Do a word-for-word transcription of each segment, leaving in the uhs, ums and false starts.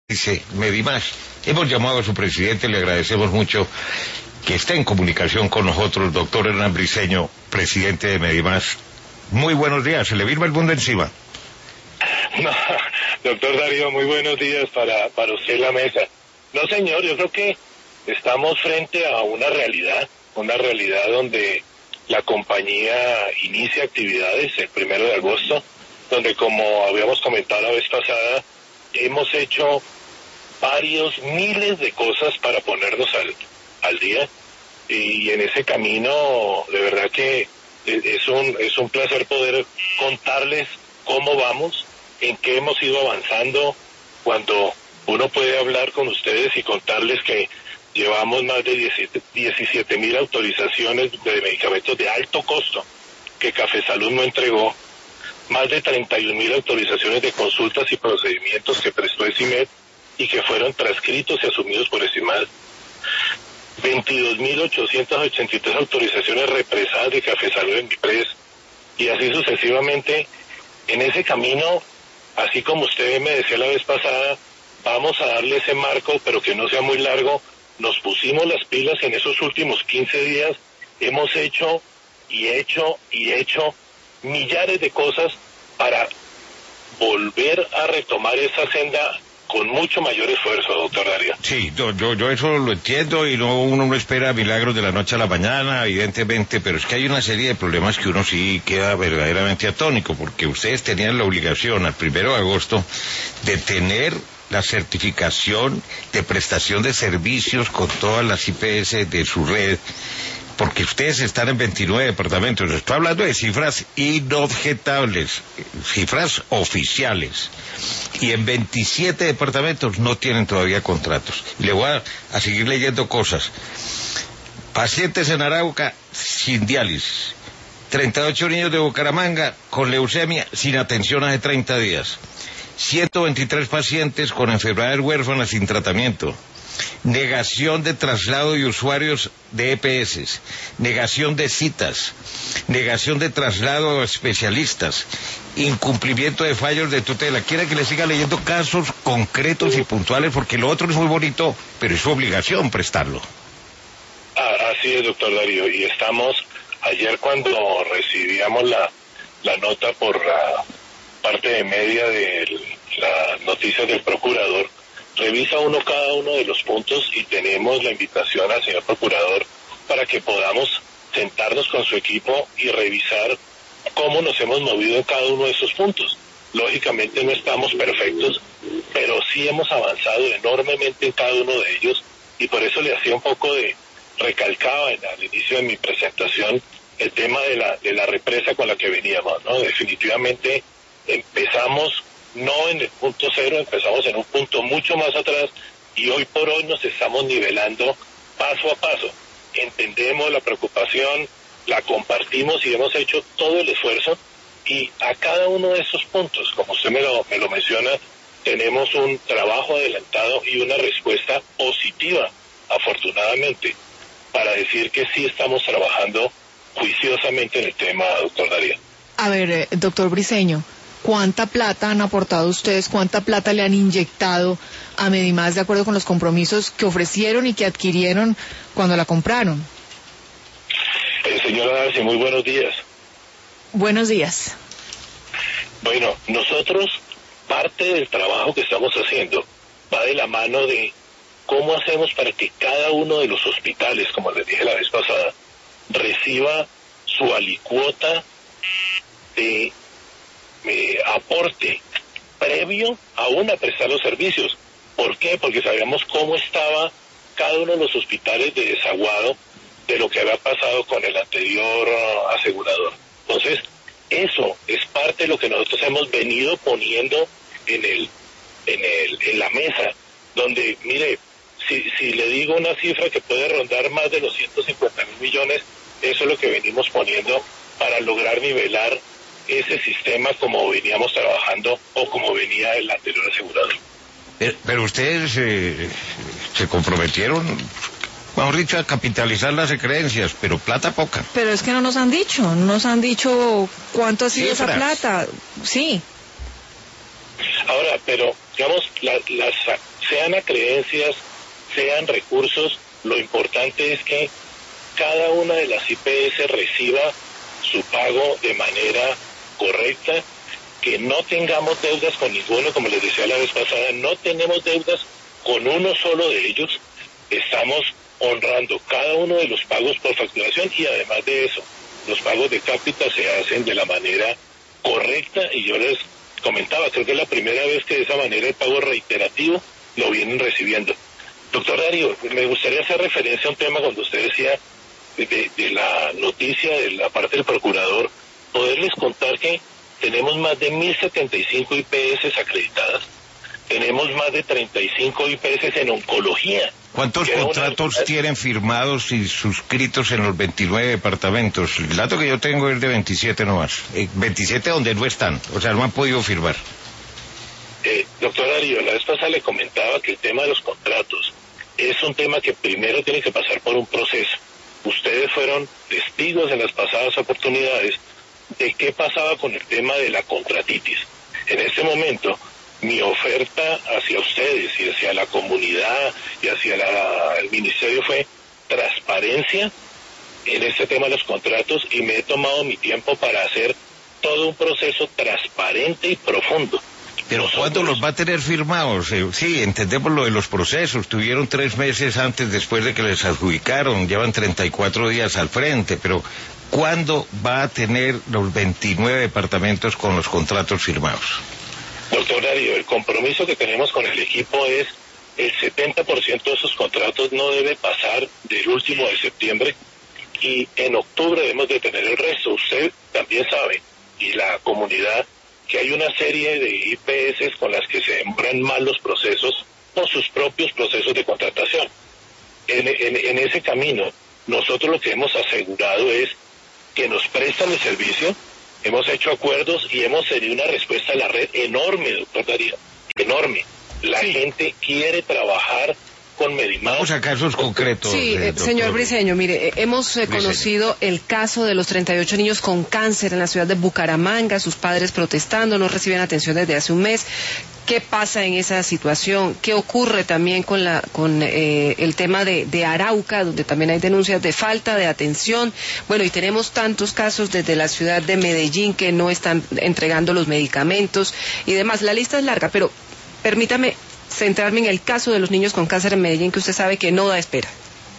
Dice Medimás, hemos llamado a su presidente, le agradecemos mucho que esté en comunicación con nosotros, doctor Hernán Briceño, presidente de Medimás. Muy buenos días, se le vino el mundo encima. No, doctor Darío, muy buenos días para, para usted en la mesa. No, señor, yo creo que estamos frente a una realidad, una realidad donde la compañía inicia actividades el primero de agosto, donde, como habíamos comentado la vez pasada, hemos hecho varios miles de cosas para ponernos al, al día, y en ese camino de verdad que es un, es un placer poder contarles cómo vamos, en qué hemos ido avanzando, cuando uno puede hablar con ustedes y contarles que llevamos más de diecisiete mil autorizaciones de medicamentos de alto costo que Cafesalud no entregó, más de treinta y un mil autorizaciones de consultas y procedimientos que prestó ESIMED y que fueron transcritos y asumidos por ESIMAD, veintidós mil ochocientas ochenta y tres autorizaciones represadas de Cafesalud en MIPRES, y así sucesivamente. En ese camino, así como usted me decía la vez pasada, vamos a darle ese marco, pero que no sea muy largo. Nos pusimos las pilas en esos últimos quince días, hemos hecho y hecho y hecho millares de cosas para volver a retomar esa senda con mucho mayor esfuerzo, doctor Darío. Sí, yo, yo, yo eso lo entiendo, y no, uno no espera milagros de la noche a la mañana, evidentemente, pero es que hay una serie de problemas que uno sí queda verdaderamente atónico, porque ustedes tenían la obligación al primero de agosto de tener la certificación de prestación de servicios con todas las I P S de su red, porque ustedes están en veintinueve departamentos. Estoy hablando de cifras inobjetables, cifras oficiales, y en veintisiete departamentos no tienen todavía contratos. Le voy a, a seguir leyendo cosas. Pacientes en Arauca sin diálisis, treinta y ocho niños de Bucaramanga con leucemia sin atención hace treinta días, ciento veintitrés pacientes con enfermedades huérfanas sin tratamiento, negación de traslado de usuarios de E P S, negación de citas, negación de traslado a especialistas, incumplimiento de fallos de tutela. ¿Quiere que le siga leyendo casos concretos y puntuales? Porque lo otro es muy bonito, pero es su obligación prestarlo. Ah, así es, doctor Darío, y estamos, ayer cuando recibíamos la, la nota por la parte de media de las noticias del procurador, revisa uno cada uno de los puntos y tenemos la invitación al señor procurador para que podamos sentarnos con su equipo y revisar cómo nos hemos movido en cada uno de esos puntos. Lógicamente no estamos perfectos, pero sí hemos avanzado enormemente en cada uno de ellos, y por eso le hacía un poco de recalcaba en, al inicio de mi presentación el tema de la, de la represa con la que veníamos, ¿no? Definitivamente empezamos no en el punto cero, empezamos en un punto mucho más atrás, y hoy por hoy nos estamos nivelando paso a paso. Entendemos la preocupación, la compartimos y hemos hecho todo el esfuerzo, y a cada uno de esos puntos, como usted me lo, me lo menciona, tenemos un trabajo adelantado y una respuesta positiva, afortunadamente, para decir que sí estamos trabajando juiciosamente en el tema, doctor Darío. A ver, eh, doctor Briceño, ¿cuánta plata han aportado ustedes? ¿Cuánta plata le han inyectado a Medimás de acuerdo con los compromisos que ofrecieron y que adquirieron cuando la compraron? Eh, señora Darcy, muy buenos días. Buenos días. Bueno, nosotros, parte del trabajo que estamos haciendo va de la mano de cómo hacemos para que cada uno de los hospitales, como les dije la vez pasada, reciba su alicuota de Eh, aporte previo aún a prestar los servicios. ¿Por qué? Porque sabíamos cómo estaba cada uno de los hospitales de desaguado de lo que había pasado con el anterior uh, asegurador. Entonces, eso es parte de lo que nosotros hemos venido poniendo en el, en el, en la mesa, donde, mire, si, si le digo una cifra que puede rondar más de los ciento cincuenta mil millones, eso es lo que venimos poniendo para lograr nivelar ese sistema como veníamos trabajando o como venía el anterior asegurador. Pero, pero ustedes eh, se comprometieron, mejor dicho, a capitalizar las creencias, pero plata poca. Pero es que no nos han dicho, no nos han dicho cuánto ha sido Cifras. esa plata. Sí. Ahora, pero digamos, la, las sean a creencias, sean recursos, lo importante es que cada una de las I P S reciba su pago de manera correcta, que no tengamos deudas con ninguno, como les decía la vez pasada, no tenemos deudas con uno solo de ellos, estamos honrando cada uno de los pagos por facturación y además de eso, los pagos de cápita se hacen de la manera correcta y yo les comentaba, creo que es la primera vez que de esa manera el pago reiterativo lo vienen recibiendo. Doctor Darío, me gustaría hacer referencia a un tema cuando usted decía de, de la noticia de la parte del procurador, poderles contar que tenemos más de mil setenta y cinco I P S acreditadas, tenemos más de treinta y cinco I P S en oncología. ¿Cuántos contratos una... tienen firmados y suscritos en los veintinueve departamentos? El dato que yo tengo es de veintisiete nomás, eh, veintisiete donde no están, o sea, no han podido firmar. Eh, doctor Darío, la vez pasada le comentaba que el tema de los contratos es un tema que primero tiene que pasar por un proceso. Ustedes fueron testigos en las pasadas oportunidades de qué pasaba con el tema de la contratitis. En este momento, mi oferta hacia ustedes y hacia la comunidad y hacia la, el ministerio fue transparencia en este tema de los contratos y me he tomado mi tiempo para hacer todo un proceso transparente y profundo. Pero Nosotros... ¿cuándo los va a tener firmados? Eh, sí, entendemos lo de los procesos. Tuvieron tres meses antes, después de que les adjudicaron. Llevan treinta y cuatro días al frente. Pero ¿cuándo va a tener los veintinueve departamentos con los contratos firmados? Doctor Darío, el compromiso que tenemos con el equipo es el setenta por ciento de esos contratos no debe pasar del último de septiembre y en octubre debemos de tener el resto. Usted también sabe, y la comunidad, que hay una serie de I P S con las que se demoran mal los procesos por sus propios procesos de contratación. En, en, en ese camino, nosotros lo que hemos asegurado es que nos prestan el servicio, hemos hecho acuerdos y hemos tenido una respuesta a la red enorme, doctor Darío, enorme. La sí. gente quiere trabajar con Medimás. Vamos a casos concretos. Sí, eh, señor Briceño, mire, eh, hemos eh, conocido el caso de los treinta y ocho niños con cáncer en la ciudad de Bucaramanga, sus padres protestando, no reciben atención desde hace un mes. ¿Qué pasa en esa situación? ¿Qué ocurre también con la con eh, el tema de, de Arauca, donde también hay denuncias de falta de atención? Bueno, y tenemos tantos casos desde la ciudad de Medellín que no están entregando los medicamentos y demás. La lista es larga, pero permítame centrarme en el caso de los niños con cáncer en Medellín, que usted sabe que no da espera.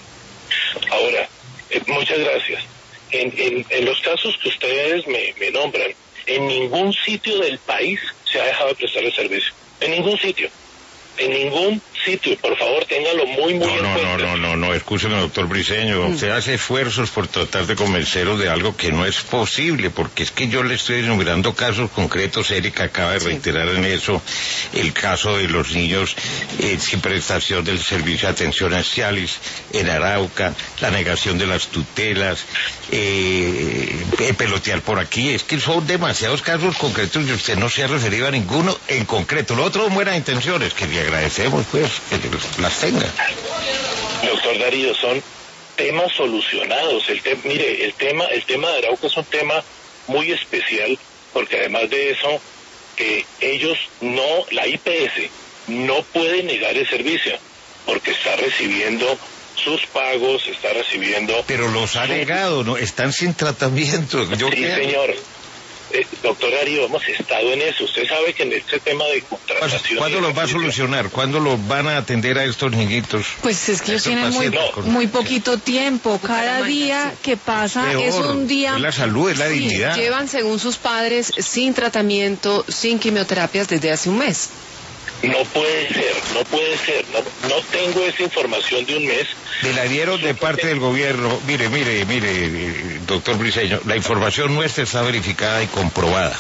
Ahora, eh, muchas gracias. En, en, en los casos que ustedes me, me nombran, en ningún sitio del país se ha dejado de prestar el servicio. En ningún sitio. En ningún sitio. Por favor, téngalo muy, muy no, en no, cuenta. No, no, no, no, escúcheme, doctor Briceño. Mm. Usted hace esfuerzos por tratar de convenceros de algo que no es posible, porque es que yo le estoy enumerando casos concretos. Erika acaba de reiterar sí. en eso el caso de los niños eh, sin prestación del servicio de atención a Cialis en Arauca, la negación de las tutelas, eh, eh, pelotear por aquí. Es que son demasiados casos concretos y usted no se ha referido a ninguno en concreto. Lo otro, buenas intenciones, que le agradecemos, pues, que las tenga. Doctor Darío, son temas solucionados. El te mire, el tema, el tema de Arauca es un tema muy especial, porque además de eso, que ellos no, la I P S no puede negar el servicio, porque está recibiendo sus pagos, está recibiendo... Pero los ha negado, ¿no? Están sin tratamiento. Yo sí, señor. Eh, doctor Darío, hemos estado en eso. Usted sabe que en este tema de contratación... ¿Cuándo los va a solucionar? ¿Cuándo los van a atender a estos niñitos? Pues es que ellos tienen muy, no. muy poquito tiempo. Cada día que pasa Peor. es un día... Es la salud, es la sí, dignidad. Llevan, según sus padres, sin tratamiento, sin quimioterapias desde hace un mes. No puede ser, no puede ser, no, no tengo esa información de un mes. Me la dieron de parte del gobierno. Mire, mire, mire, doctor Briceño, la información nuestra está verificada y comprobada.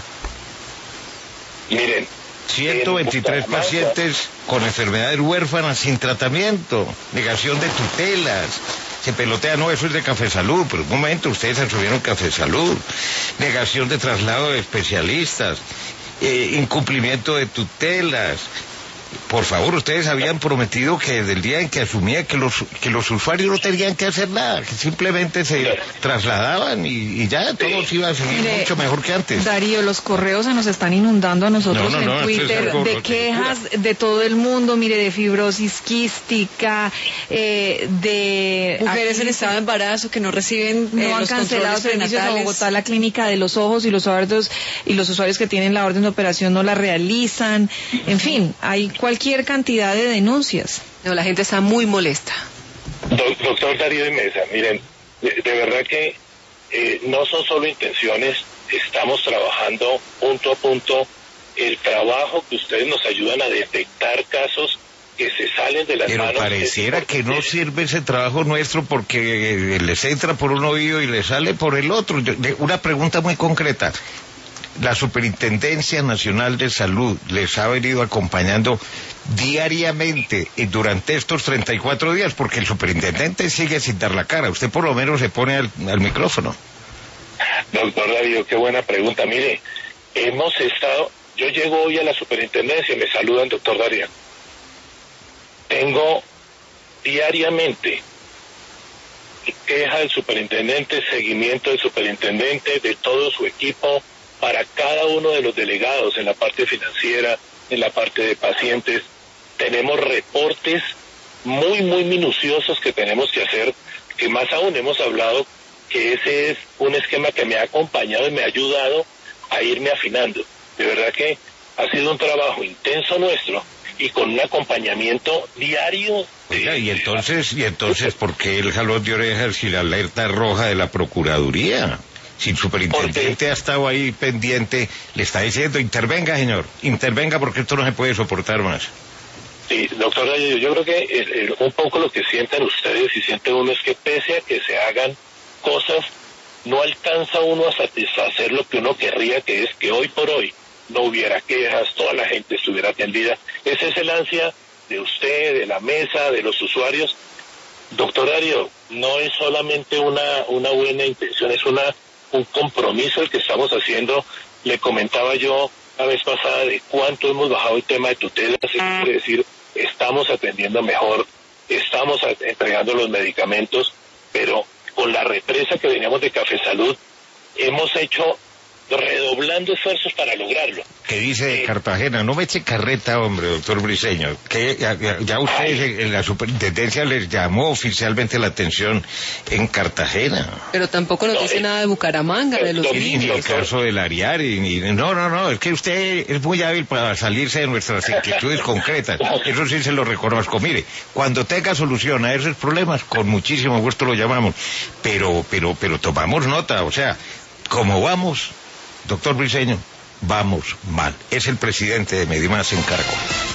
Miren. ciento veintitrés pacientes con enfermedades huérfanas sin tratamiento, negación de tutelas. Se pelotea, no, eso es de Café Salud, pero un momento, ustedes asumieron Café Salud. Negación de traslado de especialistas. Eh, incumplimiento de tutelas, Por favor, ustedes habían prometido que desde el día en que asumía que los que los usuarios no tenían que hacer nada, que simplemente se trasladaban y, y ya todo se iba a seguir Mire, mucho mejor que antes. Darío, los correos se nos están inundando a nosotros no, no, en no, Twitter es de quejas de todo el mundo, mire, de fibrosis quística, eh, de... Mujeres aquí, en estado de embarazo que no reciben No eh, han los cancelado servicios a Bogotá, la clínica de los ojos y los usuarios, y los usuarios que tienen la orden de operación no la realizan, en fin, hay cualquier cualquier cantidad de denuncias. No, la gente está muy molesta. Do- doctor Darío de Mesa, miren, de, de verdad que eh, no son solo intenciones, estamos trabajando punto a punto. El trabajo que ustedes nos ayudan a detectar casos que se salen de las Pero manos. Pero pareciera que no sirve ese trabajo nuestro porque les entra por un oído y les sale por el otro. Yo, de, una pregunta muy concreta. La Superintendencia Nacional de Salud les ha venido acompañando diariamente y durante estos treinta y cuatro días, porque el superintendente sigue sin dar la cara. Usted por lo menos se pone al, al micrófono. Doctor Darío, qué buena pregunta. Mire, hemos estado, yo llego hoy a la superintendencia y me saludan, doctor Darío. Tengo diariamente queja del superintendente, seguimiento del superintendente, de todo su equipo, para cada uno de los delegados en la parte financiera, en la parte de pacientes. Tenemos reportes muy, muy minuciosos que tenemos que hacer, que más aún hemos hablado que ese es un esquema que me ha acompañado y me ha ayudado a irme afinando. De verdad que ha sido un trabajo intenso nuestro y con un acompañamiento diario. Oiga, y entonces, y entonces, ¿por qué el jalón de orejas y la alerta roja de la Procuraduría? Si el superintendente ha estado ahí pendiente, le está diciendo, intervenga, señor, intervenga porque esto no se puede soportar más. Sí, doctor, yo creo que el, el, un poco lo que sienten ustedes y siente uno es que pese a que se hagan cosas, no alcanza uno a satisfacer lo que uno querría, que es que hoy por hoy no hubiera quejas, toda la gente estuviera atendida. Esa es el ansia de usted, de la mesa, de los usuarios. Doctor Darío, no es solamente una, una buena intención, es una un compromiso el que estamos haciendo. Le comentaba yo la vez pasada de cuánto hemos bajado el tema de tutelas, es decir, estamos atendiendo mejor, estamos entregando los medicamentos, pero con la represa que veníamos de Café Salud, hemos hecho redoblando esfuerzos para lograrlo. ¿Qué dice de eh, Cartagena? No me eche carreta, hombre, doctor Briceño. Que ya, ya, ya ustedes ay. en la superintendencia les llamó oficialmente la atención en Cartagena. Pero tampoco nos no, dice eh, nada de Bucaramanga, de los niños. Ni el caso del Ariari, ni, no, no, no, es que usted es muy hábil para salirse de nuestras inquietudes concretas. Eso sí se lo reconozco. Mire, cuando tenga solución a esos problemas, con muchísimo gusto lo llamamos. Pero, pero, pero tomamos nota, o sea, como vamos... Doctor Briceño, vamos mal. Es el presidente de Medimás en Caracol.